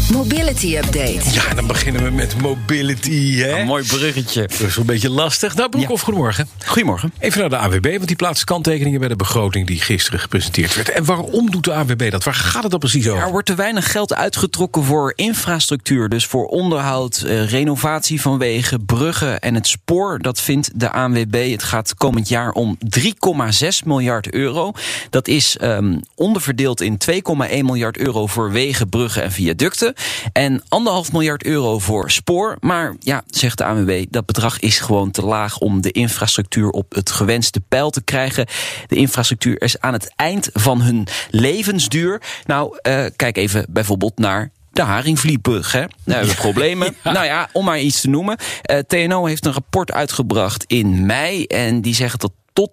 Mobility Update. Ja, dan beginnen we met mobility, hè? Een mooi bruggetje. Dat is wel een beetje lastig. Nou, Broekhoff, goedemorgen. Goedemorgen. Even naar de ANWB, want die plaatst kanttekeningen bij de begroting die gisteren gepresenteerd werd. En waarom doet de ANWB dat? Waar gaat het dan precies over? Er wordt te weinig geld uitgetrokken voor infrastructuur. Dus voor onderhoud, renovatie van wegen, bruggen en het spoor. Dat vindt de ANWB. Het gaat komend jaar om 3,6 miljard euro. Dat is onderverdeeld in 2,1 miljard euro voor wegen, bruggen en viaducten. En 1,5 miljard euro voor spoor. Maar ja, zegt de ANWB, dat bedrag is gewoon te laag om de infrastructuur op het gewenste peil te krijgen. De infrastructuur is aan het eind van hun levensduur. Nou, kijk even bijvoorbeeld naar de Haringvlietbrug, hè? Nou, we hebben problemen. Ja. Nou ja, om maar iets te noemen. TNO heeft een rapport uitgebracht in mei. En die zeggen dat tot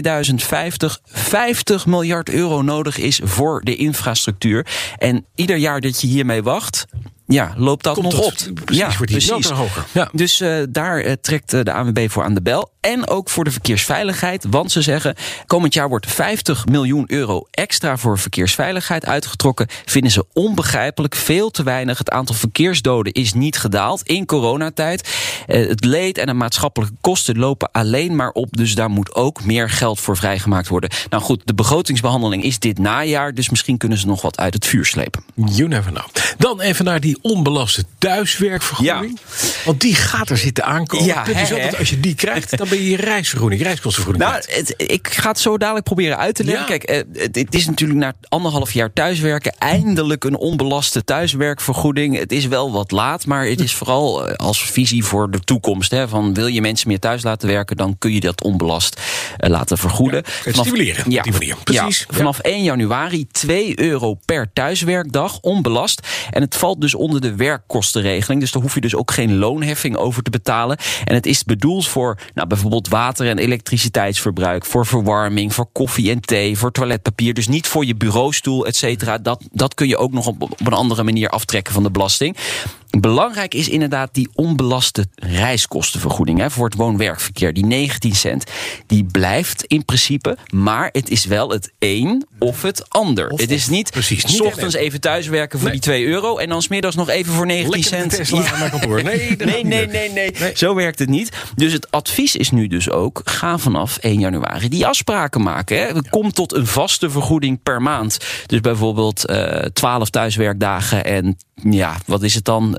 2050 50 miljard euro nodig is voor de infrastructuur. En ieder jaar dat je hiermee wacht, ja, loopt dat nog op. Precies, wordt die nota hoger. Ja. Dus daar trekt de ANWB voor aan de bel. En ook voor de verkeersveiligheid. Want ze zeggen, komend jaar wordt 50 miljoen euro extra voor verkeersveiligheid uitgetrokken. Vinden ze onbegrijpelijk, veel te weinig. Het aantal verkeersdoden is niet gedaald in coronatijd. Het leed en de maatschappelijke kosten lopen alleen maar op. Dus daar moet ook meer geld voor vrijgemaakt worden. Nou goed, de begrotingsbehandeling is dit najaar. Dus misschien kunnen ze nog wat uit het vuur slepen. You never know. Dan even naar die onbelaste thuiswerkvergoeding. Ja. Want die gaat er zitten aankomen. Ja, het is altijd, als je die krijgt, dan ben je reiskostenvergoeding. Nou, ik ga het zo dadelijk proberen uit te leggen. Ja. Kijk, het is natuurlijk na 1,5 jaar thuiswerken eindelijk een onbelaste thuiswerkvergoeding. Het is wel wat laat, maar het is vooral als visie voor de toekomst. Hè, van wil je mensen meer thuis laten werken, dan kun je dat onbelast laten vergoeden. Ja, stimuleren op die manier. Precies. Ja, vanaf 1 januari 2 euro per thuiswerkdag, onbelast. En het valt dus onder de werkkostenregeling. Dus daar hoef je dus ook geen loonheffing over te betalen. En het is bedoeld voor bijvoorbeeld water- en elektriciteitsverbruik, voor verwarming, voor koffie en thee, voor toiletpapier. Dus niet voor je bureaustoel, et cetera. Dat kun je ook nog op een andere manier aftrekken van de belasting. Belangrijk is inderdaad die onbelaste reiskostenvergoeding voor het woon-werkverkeer. Die 19 cent. Die blijft in principe, maar het is wel het een of het ander. Het is niet precies, 's ochtends even thuiswerken voor die 2 euro en dan 's middags nog even voor 19 cent. Naar kantoor. Nee. Zo werkt het niet. Dus het advies is nu dus ook, ga vanaf 1 januari die afspraken maken. Hè. Kom tot een vaste vergoeding per maand. Dus bijvoorbeeld 12 thuiswerkdagen en wat is het dan?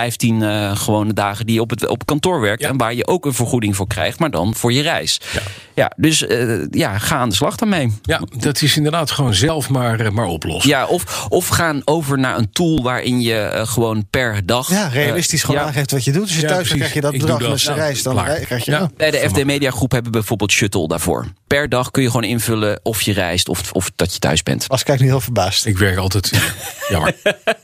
15 gewone dagen die je op kantoor werkt. Ja. En waar je ook een vergoeding voor krijgt, maar dan voor je reis. Ja, dus ga aan de slag daarmee. Ja, dat is inderdaad gewoon zelf maar oplossen. Ja, of gaan over naar een tool waarin je gewoon per dag... Ja, realistisch gewoon aangeeft wat je doet. Dus je thuis dan krijg je dat bedrag met zijn reis. Dan krijg je... Ja. Bij de FD Media Groep hebben we bijvoorbeeld Shuttle daarvoor. Per dag kun je gewoon invullen of je reist of dat je thuis bent. Als kijk nu heel verbaasd. Ik werk altijd... Jammer.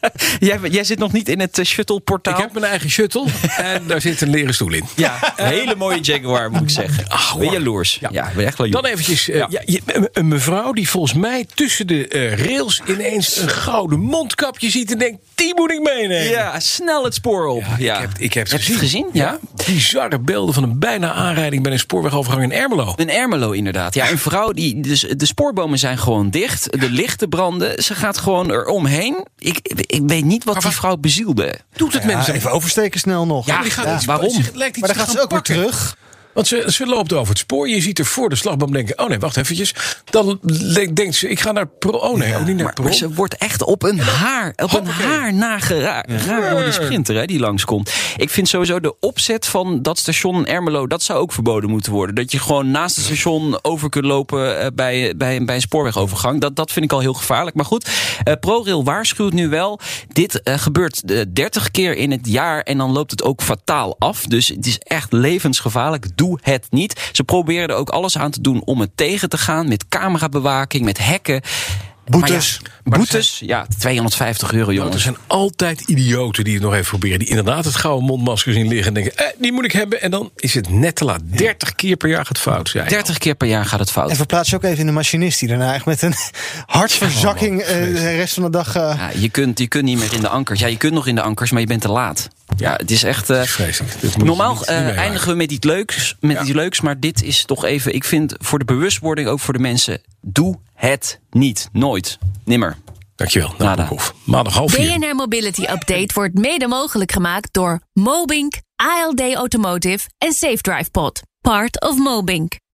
Jij zit nog niet in het Shuttle-portaal? Ik heb mijn eigen shuttle en daar zit een leren stoel in. Ja, een hele mooie Jaguar moet ik zeggen. Ben je jaloers? Ja, ben echt wel jaloers. Dan eventjes, een mevrouw die volgens mij tussen de rails ineens een gouden mondkapje ziet en denkt, die moet ik meenemen. Ja, snel het spoor op. Ja, ik heb het gezien. Ja. Bizarre beelden van een bijna aanrijding bij een spoorwegovergang in Ermelo. In Ermelo inderdaad. Ja, een vrouw dus de spoorbomen zijn gewoon dicht. De lichten branden. Ze gaat gewoon eromheen. Ik weet niet wat die vrouw bezielde. Doet het mensen? Even oversteken snel nog. Ja, waarom? Maar dan gaat ze ook weer terug. Want ze loopt over het spoor. Je ziet er voor de slagboom denken, oh nee, wacht eventjes. Dan denkt ze, ik ga naar ook niet naar maar ze wordt echt op een haar nageraakt door die sprinter die langskomt. Ik vind sowieso de opzet van dat station Ermelo, dat zou ook verboden moeten worden. Dat je gewoon naast het station over kunt lopen bij een spoorwegovergang. Dat vind ik al heel gevaarlijk. Maar goed, ProRail waarschuwt nu wel. Dit gebeurt 30 keer in het jaar en dan loopt het ook fataal af. Dus het is echt levensgevaarlijk. Doe het niet. Ze proberen er ook alles aan te doen om het tegen te gaan. Met camerabewaking, met hekken. Boetes. Boetes, €250, jongens. Er zijn altijd idioten die het nog even proberen. Die inderdaad het gouden mondmasker zien liggen en denken, die moet ik hebben. En dan is het net te laat. 30 keer per jaar gaat het fout. 30 keer per jaar gaat het fout. En verplaats je ook even in de machinist die daarna echt met een hartverzakking de rest van de dag... Je kunt niet meer in de ankers. Ja, je kunt nog in de ankers, maar je bent te laat. Ja, het is echt... vreselijk. Normaal eindigen we met iets leuks. Maar dit is toch even... Ik vind voor de bewustwording, ook voor de mensen... Doe het niet. Nooit. Nimmer. Dankjewel. Maandag 3:30. BNR Mobility Update wordt mede mogelijk gemaakt door Mobink, ALD Automotive en Safe Drive Pod. Part of Mobink.